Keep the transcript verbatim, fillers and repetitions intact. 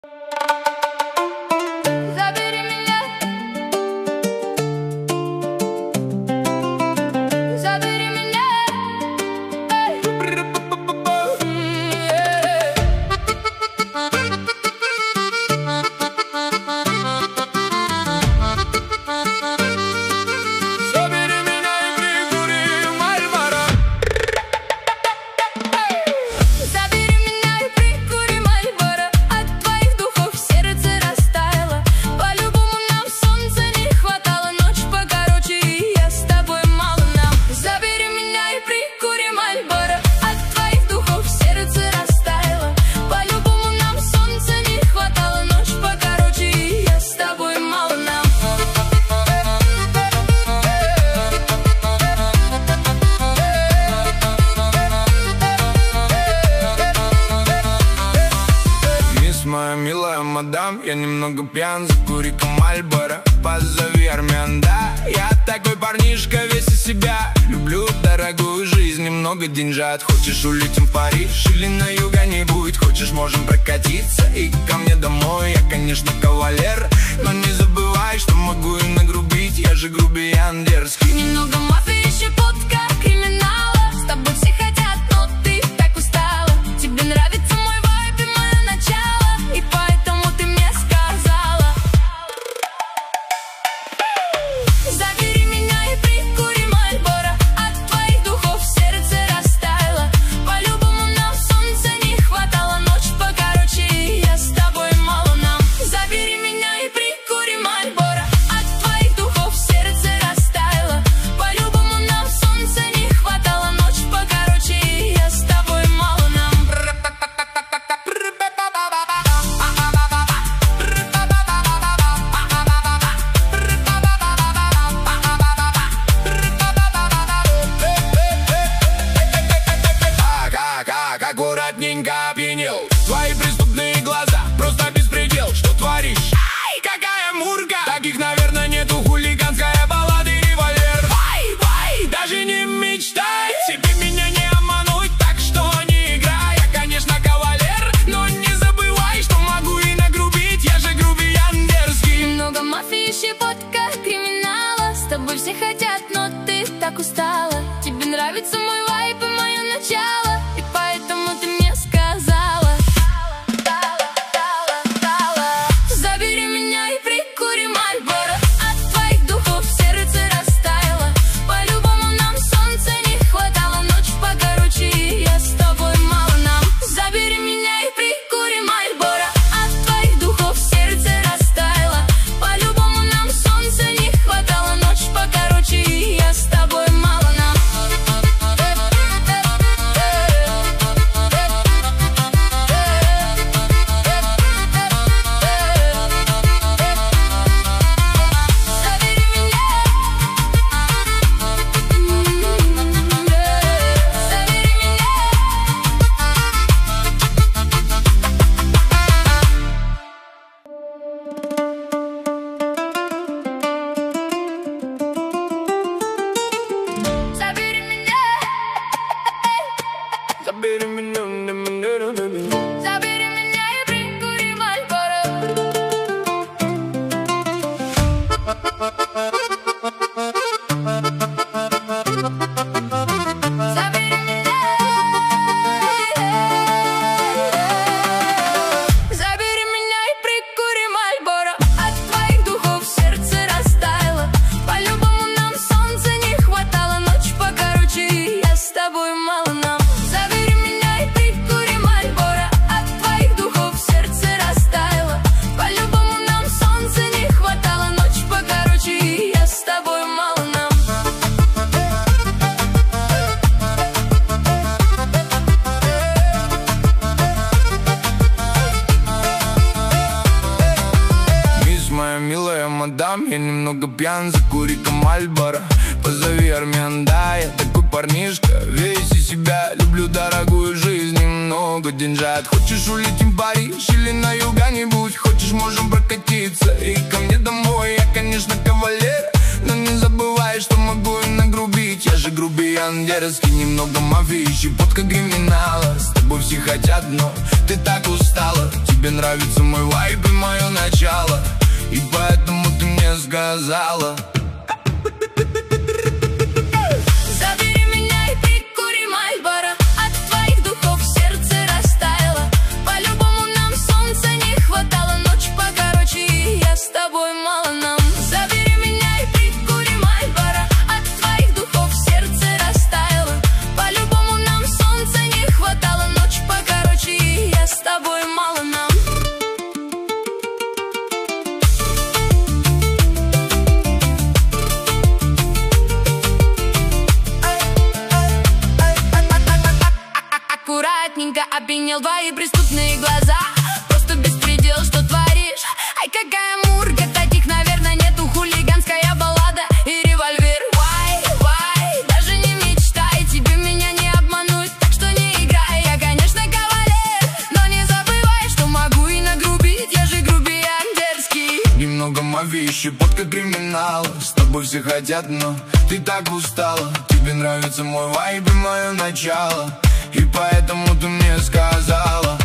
Моя милая мадам, я немного пьян, закури-ка Мальборо, позови армян, да. Я такой парнишка, весь из себя, люблю дорогую жизнь, немного деньжат. Хочешь, улетим в Париж или на юга-нибудь, хочешь, можем прокатиться и ко мне домой. Я, конечно, кавалер, но не забывай, что могу и нагрубить, я же грубиян дерзкий. Немного мафии, щепотка криминала, с тобой все хотят, но ты так устала. Тебе нравится мой вайб и мое начало, и поэтому ты мне сказала: забери меня и прикури Мальборо, от твоих духов сердце растаяло. По-любому нам солнца не хватало, ночь покороче, я с тобой мало нам. Забери меня и прикури Мальборо, от твоих духов сердце растаяло. По-любому нам солнца не хватало, ночь покороче, я с тобой мало нам. Как аккуратненько опьянел, твои преступные глаза, просто беспредел. Что творишь? Ай, какая мурка! Таких, наверное, нету. Хулиганская баллада и револьвер. Вай, вай, даже не мечтай себе меня не обмануть, так что не играй. Я, конечно, кавалер, но не забывай, что могу и нагрубить, я же грубиян дерзкий. Много мафии, щепотка криминала, с тобой все хотят, но ты так устала. Тебе нравится мой вайб и мое начало, и поэтому ты мне сказала: забери меня и прикури Мальборо, от твоих духов сердце растаяло. По-любому нам солнца не хватало, ночь покороче, я с тобой мало нам. Забери меня и прикури Мальборо, от твоих духов сердце растаяло. По-любому нам солнца не хватало, ночь покороче, я с тобой мало нам. Забери меня, Забери меня, забери меня и прикури Мальборо. Забери меня, забери меня и прикури Мальборо, от твоих духов сердце растаяло. По-любому нам солнца не хватало, ночь покороче, я с тобой мало нам. Забери меня и прикури Мальборо, от твоих духов сердце растаяло. По-любому нам солнца не хватало, ночь покороче, я с тобой мало нам. Мисс, моя милая мадам, я немного пьян, закури-ка Мальборо, позови армян, да. Я такой парнишка, весь из себя, люблю дорогую жизнь, немного деньжат. Хочешь, улетим в Париж или на юга-нибудь, хочешь, можем прокатиться и ко мне домой. Я, конечно, кавалер, но не забывай, что могу и нагрубить, я же грубиян дерзкий. Немного мафии, щепотка криминала, с тобой все хотят, но ты так устала. Тебе Тебе нравится мой вайб и мое начало, и поэтому ты мне сказала: забери меня и прикури Мальборо. От твоих духов сердце растаяло. По-любому нам солнца не хватало. Ночь покороче, и я с тобой мало нам. Забери меня и прикури Мальборо. От твоих духов сердце растаяло. По-любому нам солнца не хватало. Ночь покороче, и я с тобой мало нам. Аккуратненько опьянел твои преступные глаза. Просто беспредел, что творишь. Ай, какая мурка, таких, наверное, нету. Хулиганская баллада и револьвер. Вай, вай, даже не мечтай, тебе меня не обмануть, так что не играй. Я, конечно, кавалер, но не забывай, что могу и нагрубить. Я же грубиян дерзкий. Немного мафии, щепотка криминала. С тобой все хотят, но ты так устала. Тебе нравится мой вайб и мое начало, и поэтому ты мне сказала: